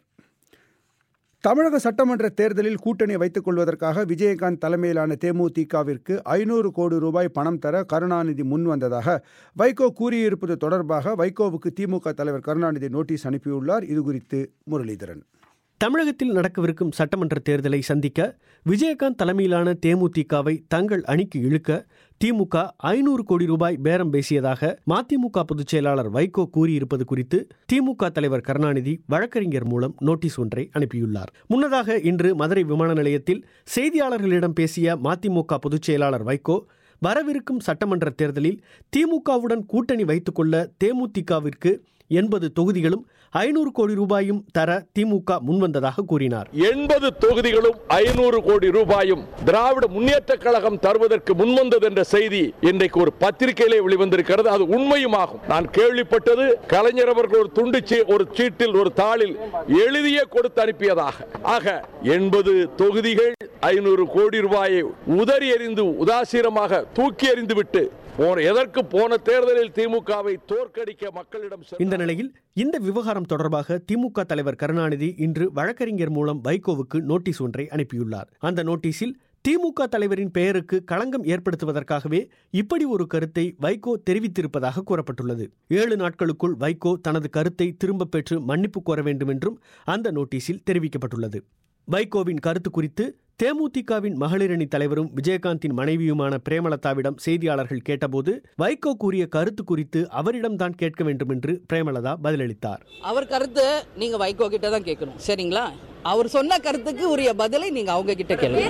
தமிழக சட்டமன்ற தேர்தலில் கூட்டணி வைத்துக் கொள்வதற்காக விஜயகாந்த் தலைமையிலான தேமுதிகவிற்கு ஐநூறு கோடி ரூபாய் பணம் தர கருணாநிதி முன்வந்ததாக வைகோ கூறியிருப்பது தொடர்பாக வைகோவுக்கு திமுக தலைவர் கருணாநிதி நோட்டீஸ் அனுப்பியுள்ளார். இதுகுறித்து முரளிதரன். தமிழகத்தில் நடக்கவிருக்கும் சட்டமன்ற தேர்தலை சந்திக்க விஜயகாந்த் தலைமையிலான தேமுதிகவை தங்கள் அணிக்கு இழுக்க திமுக ஐநூறு கோடி ரூபாய் பேரம் பேசியதாக மதிமுக பொதுச் செயலாளர் வைகோ கூறியிருப்பது குறித்து திமுக தலைவர் கருணாநிதி வழக்கறிஞர் மூலம் நோட்டீஸ் ஒன்றை அனுப்பியுள்ளார். முன்னதாக இன்று மதுரை விமான நிலையத்தில் செய்தியாளர்களிடம் பேசிய மதிமுக பொதுச் செயலாளர் வைகோ, வரவிருக்கும் சட்டமன்ற தேர்தலில் திமுகவுடன் கூட்டணி வைத்துக் கொள்ள தேமுதிகவிற்கு எண்பது தொகுதிகளும் ஐநூறு கோடி ரூபாயும் தர திமுக முன்வந்ததாக கூறினார். எண்பது தொகுதிகளும் ஐநூறு கோடி ரூபாயும் திராவிட முன்னேற்ற கழகம் தருவதற்கு முன்வந்தது என்ற செய்தி இன்றைக்கு ஒரு பத்திரிகையிலே வெளிவந்திருக்கிறது. அது உண்மையுமாகும். நான் கேள்விப்பட்டது கலைஞர் அவர்கள் ஒரு துண்டு ஒரு சீட்டில் ஒரு தாளில் எழுதியே கொடுத்து அனுப்பியதாக. ஆக எண்பது தொகுதிகள் ஐநூறு கோடி ரூபாயை உதறி எறிந்து உதாசீனமாக தூக்கி எறிந்து விட்டு எதற்கு போன தேர்தலில் திமுகவை தோற்கடிக்க மக்களிடம். இந்த நிலையில் இந்த விவகாரம் தொடர்பாக திமுக தலைவர் கருணாநிதி இன்று வழக்கறிஞர் மூலம் வைகோவுக்கு நோட்டீஸ் ஒன்றை அனுப்பியுள்ளார். அந்த நோட்டீஸில் திமுக தலைவரின் பெயருக்கு களங்கம் ஏற்படுத்துவதற்காகவே இப்படி ஒரு கருத்தை வைகோ தெரிவித்திருப்பதாக கூறப்பட்டுள்ளது. ஏழு நாட்களுக்குள் வைகோ தனது கருத்தை திரும்பப் பெற்று மன்னிப்பு கோர வேண்டும் என்றும் அந்த நோட்டீஸில் தெரிவிக்கப்பட்டுள்ளது. வைகோவின் கருத்து குறித்து தேமுதிகவின் மகளிரணி தலைவரும் விஜயகாந்தின் மனைவியுமான பிரேமலதாவிடம் செய்தியாளர்கள் கேட்டபோது வைகோ கூறிய கருத்து குறித்து அவரிடம்தான் கேட்க வேண்டும் என்று பிரேமலதா பதிலளித்தார். அவர் கருத்து நீங்க வைகோ கிட்ட தான் கேட்கணும், சரிங்களா? அவர் சொன்ன கருத்துக்கு உரிய பதிலை நீங்க அவங்க கிட்ட கேளுங்க.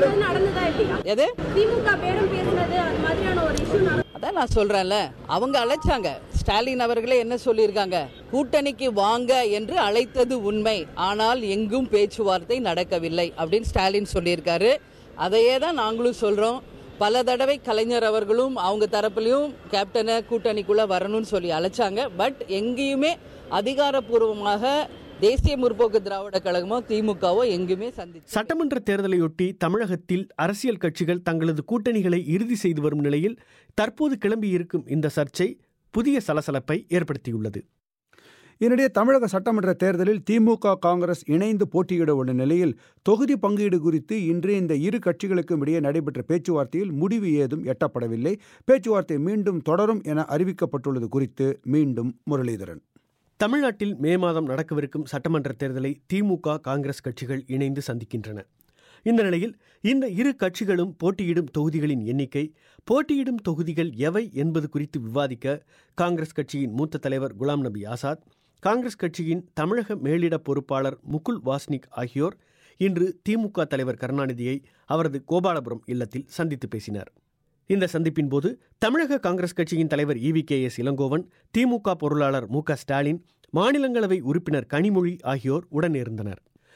அதான் நான் சொல்றேன்ல, அவங்க அழைச்சாங்க. ஸ்டாலின் அவர்களே என்ன சொல்லியிருக்காங்க, கூட்டணிக்கு வாங்க என்று அழைத்தது உண்மை, ஆனால் எங்கும் பேச்சுவார்த்தை நடக்கவில்லை அப்படின்னு ஸ்டாலின் சொல்லியிருக்காரு. அதையே தான் நாங்களும் சொல்றோம். பல தடவை கலைஞர் அவர்களும் அவங்க தரப்புலையும் கேப்டனை கூட்டணிக்குள்ள வரணும்னு சொல்லி அழைச்சாங்க. பட் எங்கேயுமே அதிகாரப்பூர்வமாக தேசிய முற்போக்கு திராவிட கழகமோ திமுகவோ எங்குமே சந்தித்து. சட்டமன்ற தேர்தலையொட்டி தமிழகத்தில் அரசியல் கட்சிகள் தங்களது கூட்டணிகளை இறுதி செய்து வரும் நிலையில் தற்போது கிளம்பியிருக்கும் இந்த சர்ச்சை புதிய சலசலப்பை ஏற்படுத்தியுள்ளது. இதனிடையே தமிழக சட்டமன்ற தேர்தலில் திமுக காங்கிரஸ் இணைந்து போட்டியிட உள்ள நிலையில் தொகுதி பங்கீடு குறித்து இன்று இந்த இரு கட்சிகளுக்கும் இடையே நடைபெற்ற பேச்சுவார்த்தையில் முடிவு ஏதும் எட்டப்படவில்லை. பேச்சுவார்த்தை மீண்டும் தொடரும் என அறிவிக்கப்பட்டுள்ளது குறித்து மீண்டும் முரளிதரன். தமிழ்நாட்டில் மே மாதம் நடக்கவிருக்கும் சட்டமன்ற தேர்தலை திமுக காங்கிரஸ் கட்சிகள் இணைந்து சந்திக்கின்றன. இந்த நிலையில் இந்த இரு கட்சிகளும் போட்டியிடும் தொகுதிகளின் எண்ணிக்கை, போட்டியிடும் தொகுதிகள் எவை என்பது குறித்து விவாதிக்க காங்கிரஸ் கட்சியின் மூத்த தலைவர் குலாம் நபி ஆசாத், காங்கிரஸ் கட்சியின் தமிழக மேலிட பொறுப்பாளர் முகுல் வாஸ்னிக் ஆகியோர் இன்று திமுக தலைவர் கருணாநிதியை அவரது கோபாலபுரம் இல்லத்தில் சந்தித்து பேசினர். இந்த சந்திப்பின் போது தமிழக காங்கிரஸ் கட்சியின் தலைவர் E V K S Elangovan, DMK பொருளாளர் மு க ஸ்டாலின், மாநிலங்களவை உறுப்பினர் கனிமொழி ஆகியோர் உடனிருந்தனர்.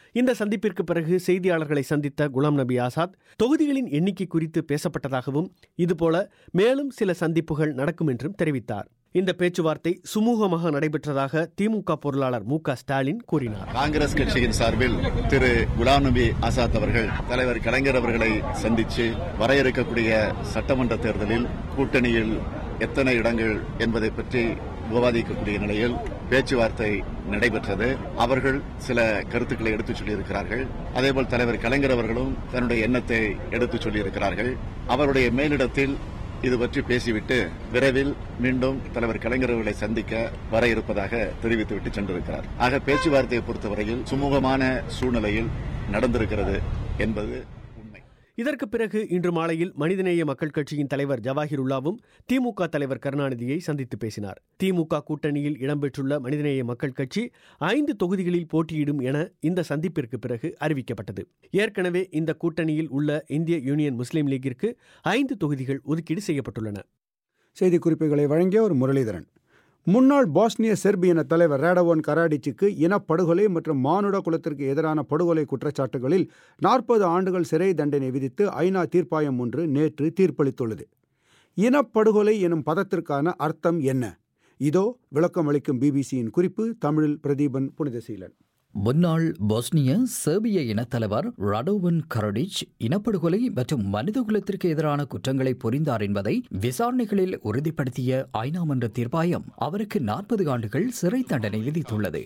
இந்த சந்திப்பிற்கு பிறகு செய்தியாளர்களை சந்தித்த குலாம் நபி ஆசாத் தொகுதிகளின் எண்ணிக்கை குறித்து பேசப்பட்டதாகவும் இதுபோல மேலும் சில சந்திப்புகள் நடக்கும் என்றும் தெரிவித்தார். இந்த பேச்சுவார்த்தை சுமூகமாக நடைபெற்றதாக திமுக பொருளாளர் மு க ஸ்டாலின் கூறினார். காங்கிரஸ் கட்சியின் சார்பில் திரு குலாம் நபி ஆசாத் அவர்கள் தலைவர் கலைஞர் அவர்களை சந்தித்து வர இருக்கக்கூடிய சட்டமன்ற தேர்தலில் கூட்டணியில் எத்தனை இடங்கள் என்பதை பற்றி விவாதிக்கக்கூடிய நிலையில் பேச்சுவார்த்தை நடைபெற்றது. அவர்கள் சில கருத்துக்களை எடுத்துச் சொல்லியிருக்கிறார்கள். அதேபோல் தலைவர் கலைஞர் அவர்களும் தன்னுடைய எண்ணத்தை எடுத்துச் சொல்லியிருக்கிறார்கள். அவருடைய மேலிடத்தில் இது பற்றி பேசிவிட்டு விரைவில் மீண்டும் தலைவர் கலைஞர் அவர்களை சந்திக்க வர இருப்பதாக தெரிவித்துவிட்டு சென்றிருக்கிறார். ஆக பேச்சுவார்த்தையை பொறுத்தவரையில் சுமூகமான சூழ்நிலையில் நடந்திருக்கிறது என்பது உண்மை. இதற்கு பிறகு இன்று மாலையில் மனிதநேய மக்கள் கட்சியின் தலைவர் ஜவாஹிருல்லாவும் திமுக தலைவர் கருணாநிதியை சந்தித்து பேசினார். திமுக கூட்டணியில் இடம்பெற்றுள்ள மனிதநேய மக்கள் கட்சி ஐந்து தொகுதிகளில் போட்டியிடும் என இந்த சந்திப்பிற்கு பிறகு அறிவிக்கப்பட்டது. ஏற்கனவே இந்த கூட்டணியில் உள்ள இந்திய யூனியன் முஸ்லீம் லீக்கிற்கு ஐந்து தொகுதிகள் ஒதுக்கீடு செய்யப்பட்டுள்ளன. செய்திக்குறிப்புகளை வழங்கிய ஒரு முரளிதரன். முன்னாள் பாஸ்னிய செர்பியன தலைவர் ராடவோன் கராடிச்சுக்கு இனப்படுகொலை மற்றும் மானுட குலத்திற்கு எதிரான படுகொலை குற்றச்சாட்டுகளில் நாற்பது ஆண்டுகள் சிறை தண்டனை விதித்து ஐநா தீர்ப்பாயம் ஒன்று நேற்று தீர்ப்பளித்துள்ளது. இனப்படுகொலை எனும் பதத்திற்கான அர்த்தம் என்ன? இதோ விளக்கம் அளிக்கும் பிபிசியின் குறிப்பு. தமிழில் பிரதீபன் புனிதசீலன். முன்னாள் பொஸ்னிய செர்பிய இனத்தலைவர் ரடோவன் கரடிச் இனப்படுகொலை மற்றும் மனிதகுலத்திற்கு எதிரான குற்றங்களை புரிந்தார் என்பதை விசாரணைகளில் உறுதிப்படுத்திய ஐநா மன்ற தீர்ப்பாயம் அவருக்கு நாற்பது ஆண்டுகள் சிறை தண்டனை விதித்துள்ளது.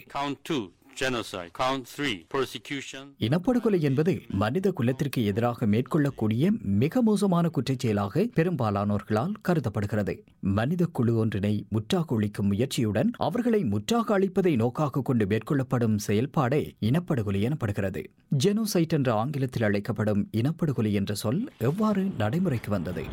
இனப்படுகொலை என்பது மனித குலத்திற்கு எதிராக மேற்கொள்ளக்கூடிய மிக மோசமான குற்றச்செயலாக பெரும்பாலானோர்களால் கருதப்படுகிறது. மனித குழு ஒன்றினை முற்றாக ஒழிக்கும் முயற்சியுடன் அவர்களை முற்றாக அழிப்பதை நோக்காக கொண்டு மேற்கொள்ளப்படும் செயல்பாடே இனப்படுகொலை எனப்படுகிறது. ஜெனோசைட் என்ற ஆங்கிலத்தில் அழைக்கப்படும் இனப்படுகொலை என்ற சொல் எவ்வாறு நடைமுறைக்கு வந்தது?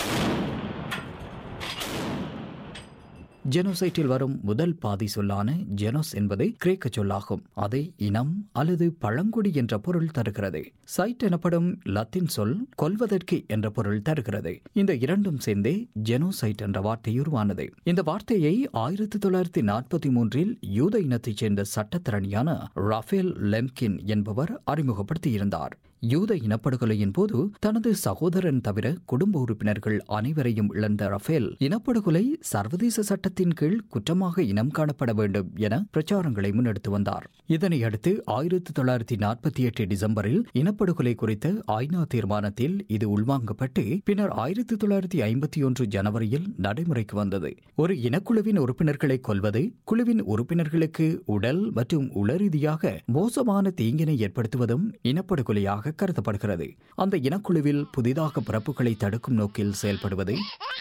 ஜெனோசைட்டில் வரும் முதல் பாதி சொல்லான ஜெனோஸ் என்பது கிரேக்க சொல்லாகும். அதை இனம் அல்லது பழங்குடி என்ற பொருள் தருகிறது. சைட் எனப்படும் லத்தீன் சொல் கொல்வதற்கு என்ற பொருள் தருகிறது. இந்த இரண்டும் சேர்ந்தே ஜெனோசைட் என்ற வார்த்தை உருவானது. இந்த வார்த்தையை ஆயிரத்தி தொள்ளாயிரத்தி நாற்பத்தி மூன்றில் யூத இனத்தைச் சேர்ந்த சட்டத்தரணியான ரஃபேல் லெம்கின் என்பவர் அறிமுகப்படுத்தியிருந்தார். யூத இனப்படுகொலையின் போது தனது சகோதரன் தவிர குடும்ப உறுப்பினர்கள் அனைவரையும் இழந்த ரஃபேல் இனப்படுகொலை சர்வதேச சட்டத்தின் கீழ் குற்றமாக இனம் காணப்பட வேண்டும் என பிரச்சாரங்களை முன்னெடுத்து வந்தார். இதனையடுத்து ஆயிரத்தி தொள்ளாயிரத்தி நாற்பத்தி எட்டு டிசம்பரில் இனப்படுகொலை குறித்த ஐநா தீர்மானத்தில் இது உள்வாங்கப்பட்டு பின்னர் ஆயிரத்தி தொள்ளாயிரத்தி ஐம்பத்தி ஒன்று ஜனவரியில் நடைமுறைக்கு வந்தது. ஒரு இனக்குழுவின் உறுப்பினர்களை கொல்வது குழுவின் உறுப்பினர்களுக்கு உடல் மற்றும் உளரீதியாக மோசமான தீங்கினை ஏற்படுத்துவதும் இனப்படுகொலையாக கருதப்படுகிறது. அந்த இனக்குழுவில் புதிதாக பிறப்புகளை தடுக்கும் நோக்கில் செயல்படுவது,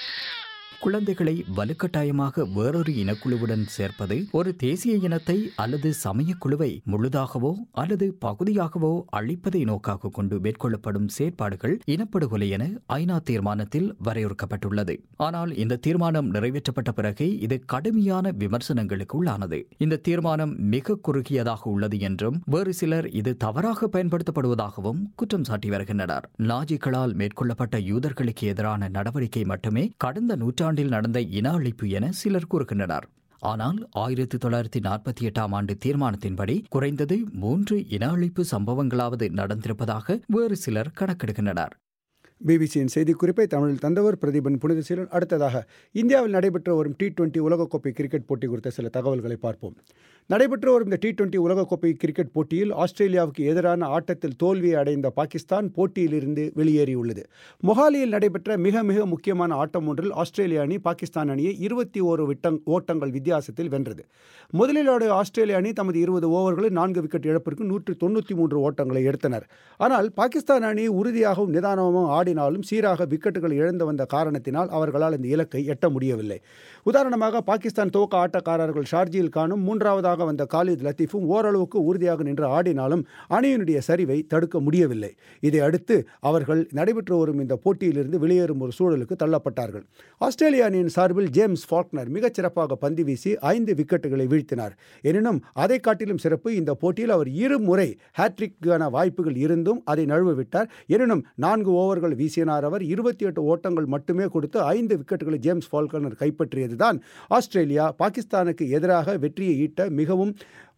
குழந்தைகளை வலுக்கட்டாயமாக வேறொரு இனக்குழுவுடன் சேர்ப்பது, ஒரு தேசிய இனத்தை அல்லது சமய குழுவை முழுதாகவோ அல்லது பகுதியாகவோ அழிப்பதை நோக்காக கொண்டு மேற்கொள்ளப்படும் செயற்பாடுகள் இனப்படுகொலை என ஐநா தீர்மானத்தில் வரையறுக்கப்பட்டுள்ளது. ஆனால் இந்த தீர்மானம் நிறைவேற்றப்பட்ட பிறகு இது கடுமையான விமர்சனங்களுக்கு உள்ளானது. இந்த தீர்மானம் மிக குறுகியதாக உள்ளது என்றும் வேறு சிலர் இது தவறாக பயன்படுத்தப்படுவதாகவும் குற்றம் சாட்டி வருகின்றனர். நாஜிக்களால் மேற்கொள்ளப்பட்ட யூதர்களுக்கு எதிரான நடவடிக்கை மட்டுமே கடந்த நூற்றாண்டு நடந்த இன அழிப்பு என சிலர் கூறுகின்றனர். ஆனால் ஆயிரத்தி தொள்ளாயிரத்தி நாற்பத்தி எட்டாம் ஆண்டு தீர்மானத்தின்படி குறைந்தது மூன்று இன அழிப்பு சம்பவங்களாவது நடந்திருப்பதாக வேறு சிலர் கணக்கெடுக்கின்றனர். பிபிசியின் செய்திக்குறிப்பை தமிழில் தந்தவர் பிரதீபன் புனிதசீலன். அடுத்ததாக இந்தியாவில் நடைபெற்று வரும் டி டுவெண்டி உலகக்கோப்பை கிரிக்கெட் போட்டி குறித்த சில தகவல்களை பார்ப்போம். நடைபெற்று வரும் இந்த டி டுவெண்டி உலகக்கோப்பை கிரிக்கெட் போட்டியில் ஆஸ்திரேலியாவுக்கு எதிரான ஆட்டத்தில் தோல்வியை அடைந்த பாகிஸ்தான் போட்டியிலிருந்து வெளியேறியுள்ளது. மொஹாலியில் நடைபெற்ற மிக மிக முக்கியமான ஆட்டம் ஒன்றில் ஆஸ்திரேலிய அணி பாகிஸ்தான் அணியை இருபத்தி ஓரு விட்டங் ஓட்டங்கள் வித்தியாசத்தில் வென்றது. முதலில் ஆடிய ஆஸ்திரேலிய அணி தமது இருபது ஓவர்களில் நான்கு விக்கெட் இழப்பிற்கு நூற்றி தொண்ணூற்றி மூன்று ஓட்டங்களை எடுத்தனர். ஆனால் பாகிஸ்தான் அணி உறுதியாகவும் நிதானமாகவும் ஆடினாலும் சீராக விக்கெட்டுகள் இழந்து வந்த காரணத்தினால் அவர்களால் இந்த இலக்கை எட்ட முடியவில்லை. உதாரணமாக பாகிஸ்தான் துவக்க ஆட்டக்காரர்கள் ஷார்ஜில் கானும் மூன்றாவதாக வந்த காலித் லத்தீஃபும் ஓரளவுக்கு உறுதியாக நின்று ஆடினாலும் அணியினுடைய சரிவை தடுக்க முடியவில்லை. இதை அடுத்து அவர்கள் நடைபெற்று வரும் இந்த போட்டியிலிருந்து வெளியேறும் ஒரு சூழலுக்கு தள்ளப்பட்டார்கள். ஆஸ்திரேலிய அணியின் சார்பில் ஜேம்ஸ் ஃபால்க்னர் மிகச்சிறப்பாக பந்து வீசி ஐந்து விக்கெட்டுகளை வீழ்த்தினார். எனினும் அதை காட்டிலும் சிறப்பு, இந்த போட்டியில் அவர் இருமுறை ஹேட்ரிக்கான வாய்ப்புகள் இருந்தும் அதை நழுவவிட்டார். எனினும் நான்கு ஓவர்கள் வீசினார். அவர் இருபத்தி எட்டு ஓட்டங்கள் மட்டுமே கொடுத்து ஐந்து விக்கெட்டுகளை ஜேம்ஸ் ஃபால்கனர் கைப்பற்றியதுதான் ஆஸ்திரேலியா பாகிஸ்தானுக்கு எதிராக வெற்றியை ஈட்ட மிகவும்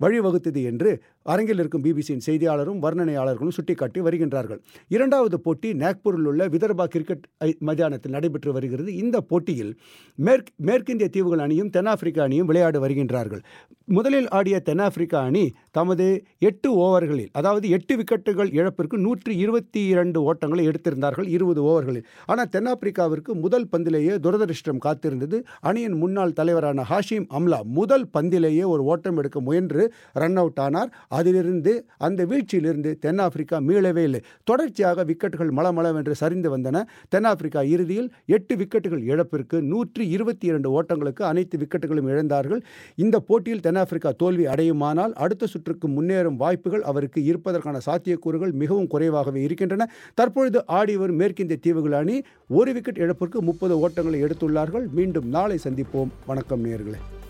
வழிவகுத்தது என்று அரங்கில் இருக்கும் பிபிசியின் செய்தியாளரும் வர்ணனையாளர்களும் சுட்டிக்காட்டி வருகின்றார்கள். இரண்டாவது போட்டி நாக்பூரில் உள்ள விதர்பா கிரிக்கெட் மைதானத்தில் நடைபெற்று வருகிறது. இந்த போட்டியில் மேற்கு மேற்கிந்திய தீவுகள் அணியும் தென்னாப்பிரிக்க அணியும் விளையாடி வருகின்றார்கள். முதலில் ஆடிய தென்னாப்பிரிக்கா அணி தமது எட்டு ஓவர்களில், அதாவது எட்டு விக்கெட்டுகள் இழப்பிற்கு நூற்றி இருபத்தி இரண்டு ஓட்டங்களை எடுத்திருந்தார்கள் இருபது ஓவர்களில். ஆனால் தென்னாப்பிரிக்காவிற்கு முதல் பந்திலேயே துரதிருஷ்டம் காத்திருந்தது. அணியின் முன்னாள் தலைவரான ஹாஷிம் அம்லா முதல் பந்திலேயே ஒரு ஓட்டம் எடுக்க முயன்று ரன் அவுட் ஆனார். அதிலிருந்து அந்த வீழ்ச்சியிலிருந்து தென்னாப்பிரிக்கா மீளவே இல்லை. தொடர்ச்சியாக விக்கெட்டுகள் மளமளவென்று சரிந்து வந்தன. தென்னாப்பிரிக்கா இறுதியில் எட்டு விக்கெட்டுகள் இழப்பிற்கு நூற்றி இருபத்தி இரண்டு ஓட்டங்களுக்கு அனைத்து விக்கெட்டுகளும் இழந்தார்கள். இந்த போட்டியில் தென்னாப்பிரிக்கா தோல்வி அடையுமானால் அடுத்த சுற்றுக்கு முன்னேறும் வாய்ப்புகள் அவருக்கு இருப்பதற்கான சாத்தியக்கூறுகள் மிகவும் குறைவாகவே இருக்கின்றன. தற்பொழுது ஆடி வரும் மேற்கிந்திய தீவுகள் அணி ஒரு விக்கெட் இழப்பிற்கு முப்பது ஓட்டங்களை எடுத்துள்ளார்கள். மீண்டும் நாளை சந்திப்போம். வணக்கம் நேயர்களே.